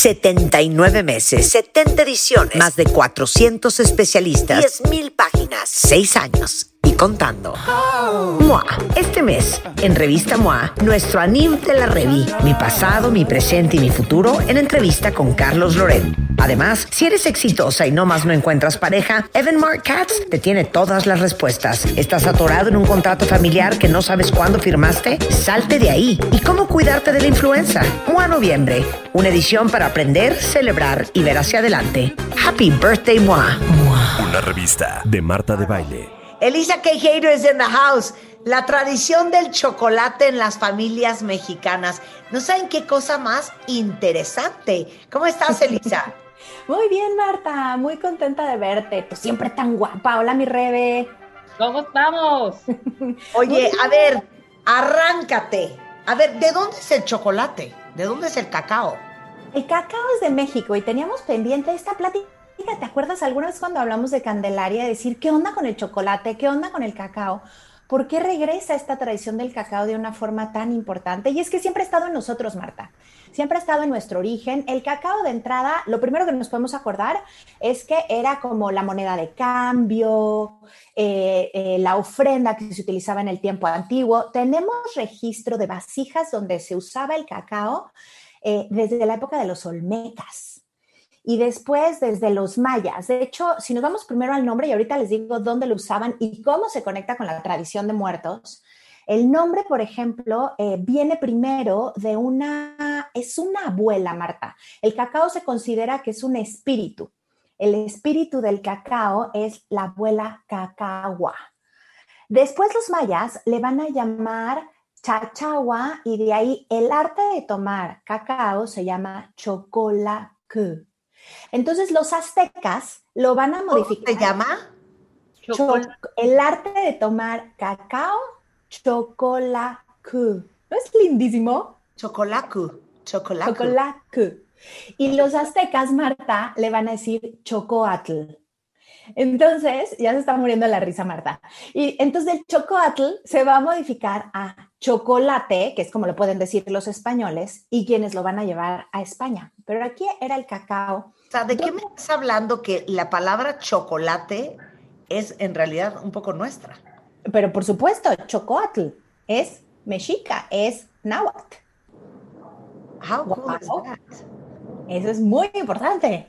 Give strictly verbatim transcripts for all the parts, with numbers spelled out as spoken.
setenta y nueve meses, setenta ediciones, más de cuatrocientos especialistas, diez mil páginas, seis años y contando. Mua. Este mes, en Revista Mua, nuestro Anim de la Revi, mi pasado, mi presente y mi futuro, en entrevista con Carlos Loret. Además, si eres exitosa y no más no encuentras pareja, Evan Mark Katz te tiene todas las respuestas. ¿Estás atorado en un contrato familiar que no sabes cuándo firmaste? Salte de ahí. ¿Y cómo cuidarte de la influenza? Mua Noviembre, una edición para aprender, celebrar y ver hacia adelante. Happy Birthday, Mua. Mua. Una revista de Marta de Baile. Elisa K. Hader is in the house. La tradición del chocolate en las familias mexicanas. ¿No saben qué cosa más interesante? ¿Cómo estás, Elisa? Muy bien, Marta. Muy contenta de verte. Tú siempre tan guapa. Hola, mi Rebe. ¿Cómo estamos? Oye, a ver, arráncate. A ver, ¿de dónde es el chocolate? ¿De dónde es el cacao? El cacao es de México y teníamos pendiente esta plática. ¿Te acuerdas alguna vez cuando hablamos de Candelaria, de decir qué onda con el chocolate, qué onda con el cacao? ¿Por qué regresa esta tradición del cacao de una forma tan importante? Y es que siempre ha estado en nosotros, Marta. Siempre ha estado en nuestro origen. El cacao de entrada, lo primero que nos podemos acordar es que era como la moneda de cambio, eh, eh, la ofrenda que se utilizaba en el tiempo antiguo. Tenemos registro de vasijas donde se usaba el cacao eh, desde la época de los olmecas. Y después desde los mayas. De hecho, si nos vamos primero al nombre, y ahorita les digo dónde lo usaban y cómo se conecta con la tradición de muertos, el nombre, por ejemplo, eh, viene primero de una, es una abuela, Marta. El cacao se considera que es un espíritu. El espíritu del cacao es la abuela cacagua. Después los mayas le van a llamar chachagua y de ahí el arte de tomar cacao se llama chocolacú. Entonces los aztecas lo van a modificar. ¿Cómo se llama? Cho- el arte de tomar cacao, chocolacú. ¿No es lindísimo? Chocolacú. Chocolacú. Chocolacú. Y los aztecas, Marta, le van a decir chocoatl. Entonces, ya se está muriendo la risa, Marta. Y entonces el chocoatl se va a modificar a chocolate, que es como lo pueden decir los españoles, y quienes lo van a llevar a España. Pero aquí era el cacao. O sea, ¿de qué me estás hablando que la palabra chocolate es en realidad un poco nuestra? Pero por supuesto, chocoatl es mexica, es náhuatl. How cool Wow. is that? Eso es muy importante.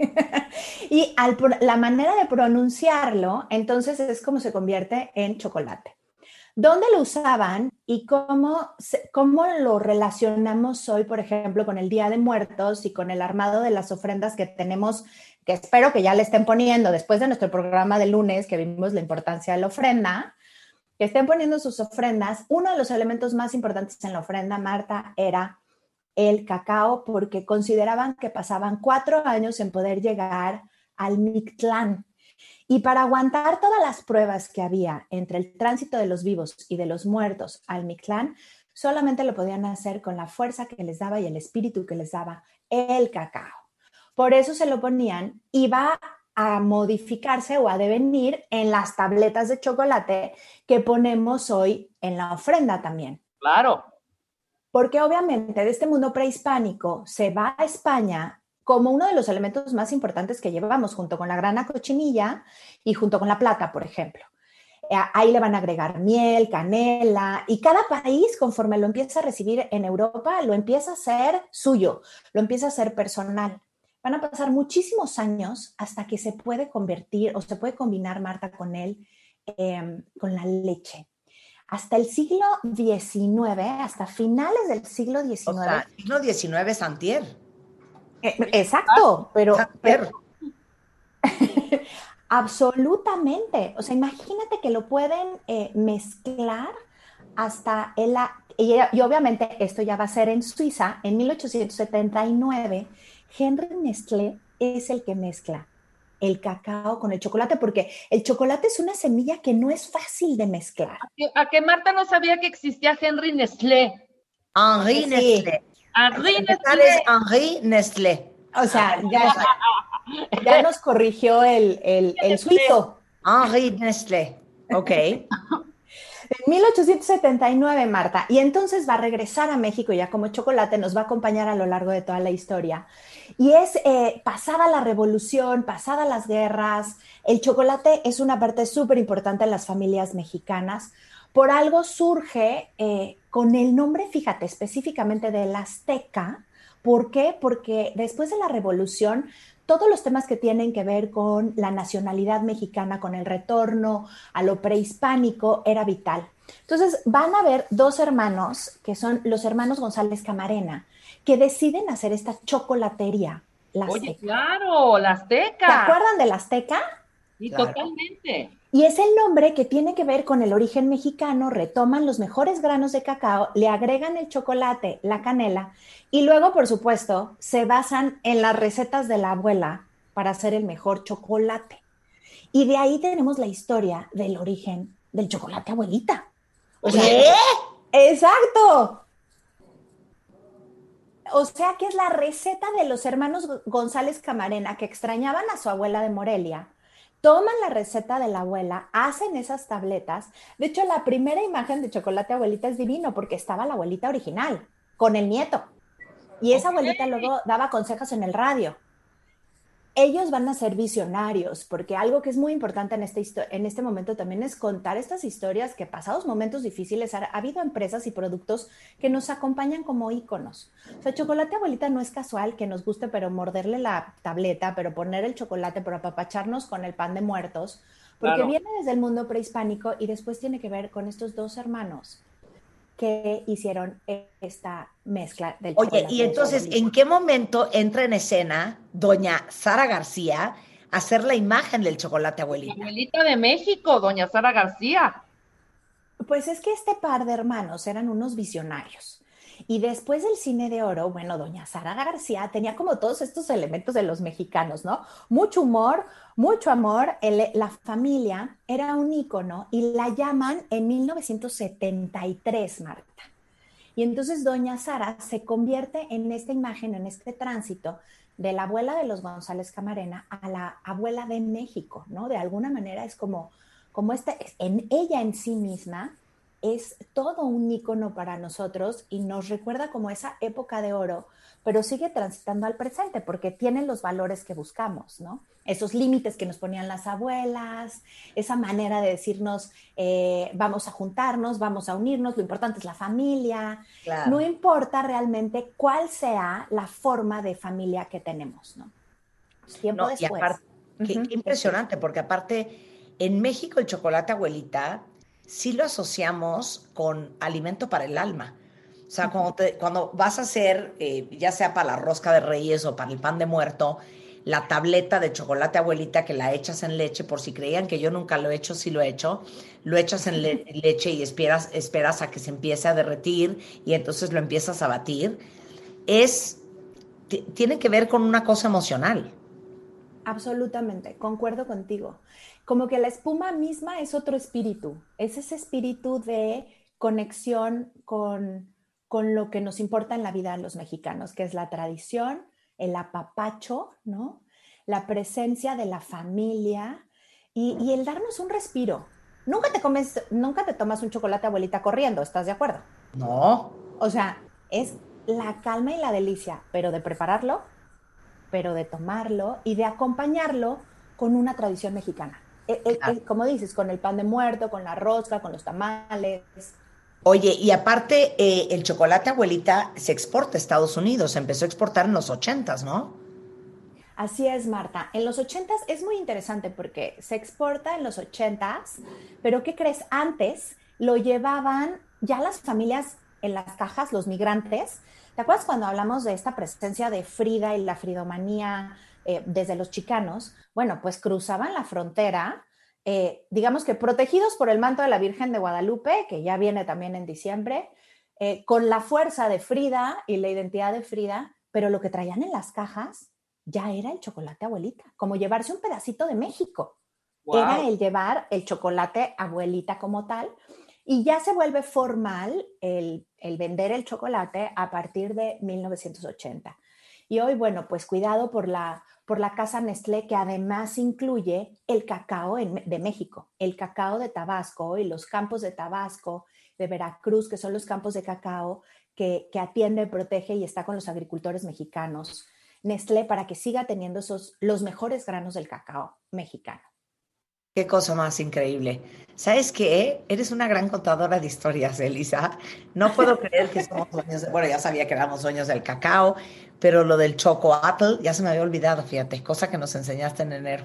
Y al, la manera de pronunciarlo, entonces es como se convierte en chocolate. ¿Dónde lo usaban y cómo, cómo lo relacionamos hoy, por ejemplo, con el Día de Muertos y con el armado de las ofrendas que tenemos, que espero que ya le estén poniendo después de nuestro programa de lunes, que vimos la importancia de la ofrenda, que estén poniendo sus ofrendas? Uno de los elementos más importantes en la ofrenda, Marta, era el cacao, porque consideraban que pasaban cuatro años en poder llegar al Mictlán. Y para aguantar todas las pruebas que había entre el tránsito de los vivos y de los muertos al Mictlán, solamente lo podían hacer con la fuerza que les daba y el espíritu que les daba el cacao. Por eso se lo ponían y va a modificarse o a devenir en las tabletas de chocolate que ponemos hoy en la ofrenda también. Claro. Porque obviamente de este mundo prehispánico se va a España como uno de los elementos más importantes que llevamos, junto con la grana cochinilla y junto con la plata, por ejemplo. Ahí le van a agregar miel, canela, y cada país, conforme lo empieza a recibir en Europa, lo empieza a hacer suyo, lo empieza a hacer personal. Van a pasar muchísimos años hasta que se puede convertir o se puede combinar, Marta, con él, eh, con la leche. Hasta el siglo diecinueve, hasta finales del siglo diecinueve. O sea, siglo diecinueve es antier. Eh, exacto, pero, Antier. pero absolutamente. O sea, imagínate que lo pueden eh, mezclar hasta el... Y, y obviamente esto ya va a ser en Suiza. En mil ochocientos setenta y nueve, Henry Nestlé es el que mezcla el cacao con el chocolate, porque el chocolate es una semilla que no es fácil de mezclar. A que, a que Marta no sabía que existía Henry Nestlé. Henri Sí. Nestlé. Henry Es Nestlé. Henri Nestlé. O sea, ya, ya nos corrigió el, el, el suizo. Henri Nestlé. Ok. En mil ochocientos setenta y nueve, Marta. Y entonces va a regresar a México ya como chocolate, nos va a acompañar a lo largo de toda la historia. Y es eh, pasada la revolución, pasada las guerras, el chocolate es una parte súper importante en las familias mexicanas. Por algo surge eh, con el nombre, fíjate, específicamente del azteca. ¿Por qué? Porque después de la revolución, todos los temas que tienen que ver con la nacionalidad mexicana, con el retorno a lo prehispánico, era vital. Entonces van a haber dos hermanos, que son los hermanos González Camarena, que deciden hacer esta chocolatería, la Oye, Azteca. claro, la Azteca. ¿Te acuerdan de la Azteca? Sí, Claro. totalmente. Y es el nombre que tiene que ver con el origen mexicano, retoman los mejores granos de cacao, le agregan el chocolate, la canela, y luego, por supuesto, se basan en las recetas de la abuela para hacer el mejor chocolate. Y de ahí tenemos la historia del origen del chocolate abuelita. O sea, ¿Qué? exacto. O sea, que es la receta de los hermanos González Camarena que extrañaban a su abuela de Morelia. Toman la receta de la abuela, hacen esas tabletas. De hecho, la primera imagen de chocolate abuelita es divino porque estaba la abuelita original con el nieto. Y esa Ok. abuelita luego daba consejos en el radio. Ellos van a ser visionarios, porque algo que es muy importante en este, en este momento también es contar estas historias que pasados momentos difíciles ha, ha habido empresas y productos que nos acompañan como íconos. O sea, chocolate abuelita no es casual que nos guste, pero morderle la tableta, pero poner el chocolate, pero apapacharnos con el pan de muertos, porque Claro. viene desde el mundo prehispánico y después tiene que ver con estos dos hermanos que hicieron esta mezcla del Oye, chocolate. y entonces, ¿en qué momento entra en escena doña Sara García a hacer la imagen del chocolate La abuelita? abuelita de México, doña Sara García. Pues es que este par de hermanos eran unos visionarios. Y después del cine de oro, bueno, doña Sara García tenía como todos estos elementos de los mexicanos, ¿no? Mucho humor, mucho amor, el, la familia era un ícono y la llaman en mil novecientos setenta y tres, Marta. Y entonces doña Sara se convierte en esta imagen, en este tránsito de la abuela de los González Camarena a la abuela de México, ¿no? De alguna manera es como, como esta, en ella en sí misma es todo un ícono para nosotros y nos recuerda como esa época de oro, pero sigue transitando al presente porque tiene los valores que buscamos, ¿no? Esos límites que nos ponían las abuelas, esa manera de decirnos, eh, vamos a juntarnos, vamos a unirnos, lo importante es la familia. Claro. No importa realmente cuál sea la forma de familia que tenemos, ¿no? Tiempo No, y después. aparte, qué, Ujú. qué impresionante, porque aparte, en México el chocolate abuelita sí lo asociamos con alimento para el alma. O sea, cuando, te- cuando vas a hacer, eh, ya sea para la rosca de reyes o para el pan de muerto, la tableta de chocolate abuelita que la echas en leche, por si creían que yo nunca lo he hecho, sí lo he hecho, lo echas en le- leche y esperas, esperas a que se empiece a derretir y entonces lo empiezas a batir, es, ti- tiene que ver con una cosa emocional. Absolutamente, concuerdo contigo. Como que la espuma misma es otro espíritu, es ese espíritu de conexión con, con lo que nos importa en la vida de los mexicanos, que es la tradición, el apapacho, ¿no? La presencia de la familia y, y el darnos un respiro. Nunca te comes, nunca te tomas un chocolate abuelita corriendo, ¿estás de acuerdo? No, O sea, es la calma y la delicia, pero de prepararlo, pero de tomarlo y de acompañarlo con una tradición mexicana. Eh, eh, claro. eh, como dices, con el pan de muerto, con la rosca, con los tamales. Oye, y aparte, eh, el chocolate abuelita se exporta a Estados Unidos, se empezó a exportar en los ochentas, ¿no? Así es, Marta. En los ochentas es muy interesante porque se exporta en los ochentas, pero ¿qué crees? Antes lo llevaban ya las familias en las cajas, los migrantes. ¿Te acuerdas cuando hablamos de esta presencia de Frida y la fridomanía eh, desde los chicanos? Bueno, pues cruzaban la frontera, eh, digamos que protegidos por el manto de la Virgen de Guadalupe, que ya viene también en diciembre, eh, con la fuerza de Frida y la identidad de Frida, pero lo que traían en las cajas ya era el chocolate abuelita, como llevarse un pedacito de México. Wow. Era el llevar el chocolate abuelita como tal, y ya se vuelve formal el, el vender el chocolate a partir de mil novecientos ochenta. Y hoy, bueno, pues cuidado por la, por la casa Nestlé, que además incluye el cacao en, de México, el cacao de Tabasco y los campos de Tabasco, de Veracruz, que son los campos de cacao que, que atiende, protege y está con los agricultores mexicanos. Nestlé, para que siga teniendo esos, los mejores granos del cacao mexicano. Qué cosa más increíble. ¿Sabes qué? Eres una gran contadora de historias, Elisa. No puedo creer que somos dueños de... Bueno, ya sabía que éramos dueños del cacao, pero lo del chocoatl ya se me había olvidado, fíjate, cosa que nos enseñaste en enero.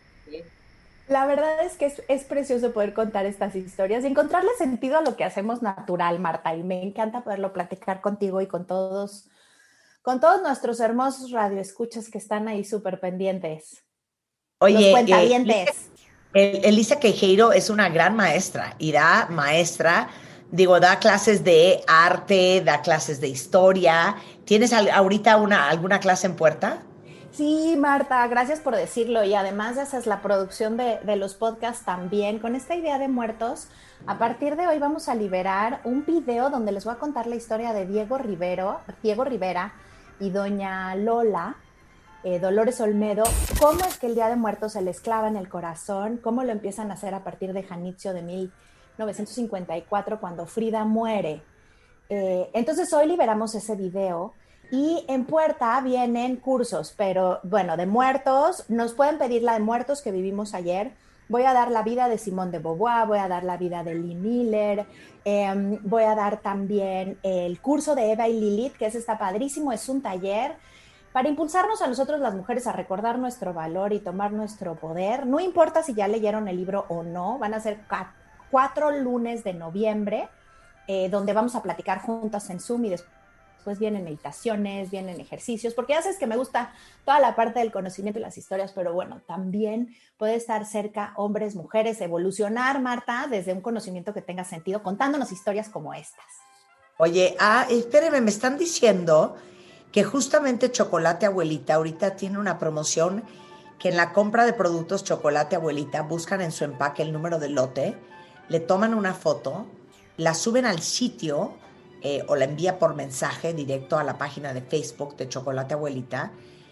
La verdad es que es, es precioso poder contar estas historias y encontrarle sentido a lo que hacemos natural, Marta, y me encanta poderlo platicar contigo y con todos, con todos nuestros hermosos radioescuchas que están ahí súper pendientes. Oye, los cuentavientes. Eh, El, Elisa Queijeiro es una gran maestra y da maestra, digo, da clases de arte, da clases de historia. ¿Tienes al, ahorita una, alguna clase en puerta? Sí, Marta, gracias por decirlo. Y además haces la producción de, de los podcasts también. Con esta idea de muertos, a partir de hoy vamos a liberar un video donde les voy a contar la historia de Diego Rivero, Diego Rivera y doña Lola, Eh, Dolores Olmedo, cómo es que el Día de Muertos se les clava en el corazón, cómo lo empiezan a hacer a partir de Janitzio de mil novecientos cincuenta y cuatro, cuando Frida muere. Eh, entonces hoy liberamos ese video y en puerta vienen cursos, pero bueno, de muertos, nos pueden pedir la de muertos que vivimos ayer. Voy a dar la vida de Simone de Beauvoir, voy a dar la vida de Lee Miller, eh, voy a dar también el curso de Eva y Lilith, que ese está padrísimo, es un taller para impulsarnos a nosotros las mujeres a recordar nuestro valor y tomar nuestro poder. No importa si ya leyeron el libro o no, van a ser cuatro lunes de noviembre, eh, donde vamos a platicar juntas en Zoom y después vienen meditaciones, vienen ejercicios, porque ya sabes que me gusta toda la parte del conocimiento y las historias, pero bueno, también puede estar cerca hombres, mujeres, evolucionar, Marta, desde un conocimiento que tenga sentido, contándonos historias como estas. Oye, ah, espérenme, me están diciendo que justamente Chocolate Abuelita ahorita tiene una promoción que en la compra de productos Chocolate Abuelita buscan en su empaque el número de lote, le toman una foto, la suben al sitio eh, o la envía por mensaje directo a la página de Facebook de Chocolate Abuelita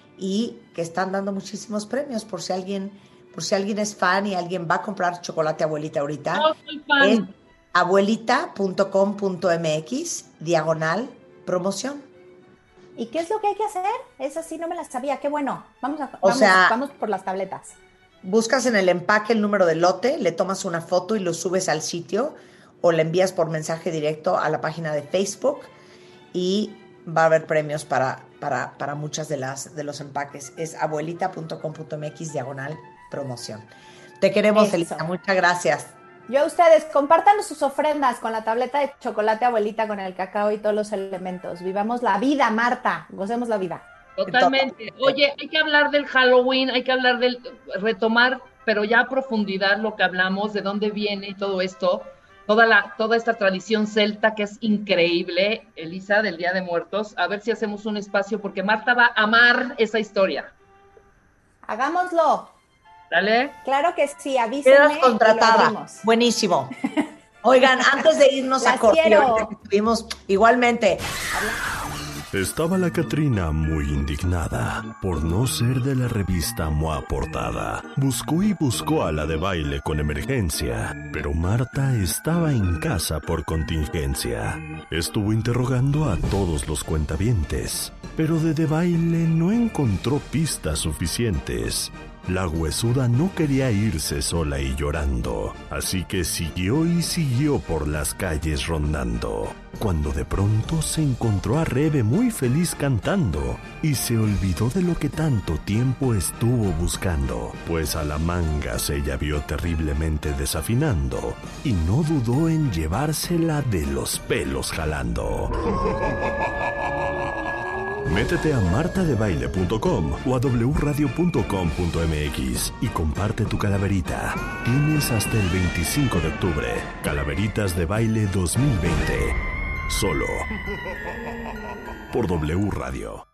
y que están dando muchísimos premios por si alguien, por si alguien es fan y alguien va a comprar Chocolate Abuelita ahorita. No soy fan. Es abuelita punto com punto m x diagonal promoción. ¿Y qué es lo que hay que hacer? Esa sí no me la sabía. Qué bueno. Vamos, a, O vamos, sea, vamos por las tabletas. Buscas en el empaque el número de lote, le tomas una foto y lo subes al sitio o le envías por mensaje directo a la página de Facebook y va a haber premios para, para, para muchas de las de los empaques. Es abuelita punto com punto m x diagonal promoción. Te queremos, Eso. Elisa. Muchas gracias. Yo a ustedes, compartan sus ofrendas con la tableta de chocolate abuelita, con el cacao y todos los elementos. Vivamos la vida, Marta. Gocemos la vida. Totalmente. Oye, hay que hablar del Halloween, hay que hablar del, retomar, pero ya a profundidad lo que hablamos, de dónde viene y todo esto, toda la, toda esta tradición celta que es increíble, Elisa, del Día de Muertos. A ver si hacemos un espacio, porque Marta va a amar esa historia. Hagámoslo. ¿Dale? Claro que sí, avísenme. Quedas y lo contratada. abrimos. Buenísimo. Oigan, antes de irnos a Las corte, quiero. ahorita que estuvimos igualmente. Estaba la Catrina muy indignada por no ser de la revista MOA Portada. Buscó y buscó a la de baile con emergencia, pero Marta estaba en casa por contingencia. Estuvo interrogando a todos los cuentavientes, pero de de baile no encontró pistas suficientes. La huesuda no quería irse sola y llorando, así que siguió y siguió por las calles rondando, cuando de pronto se encontró a Rebe muy feliz cantando, y se olvidó de lo que tanto tiempo estuvo buscando, pues a la manga se ella vio terriblemente desafinando, y no dudó en llevársela de los pelos jalando. Métete a marta de baile punto com o a w radio punto com punto m x y comparte tu calaverita. Tienes hasta el veinticinco de octubre. Calaveritas de Baile dos mil veinte. Solo por W Radio.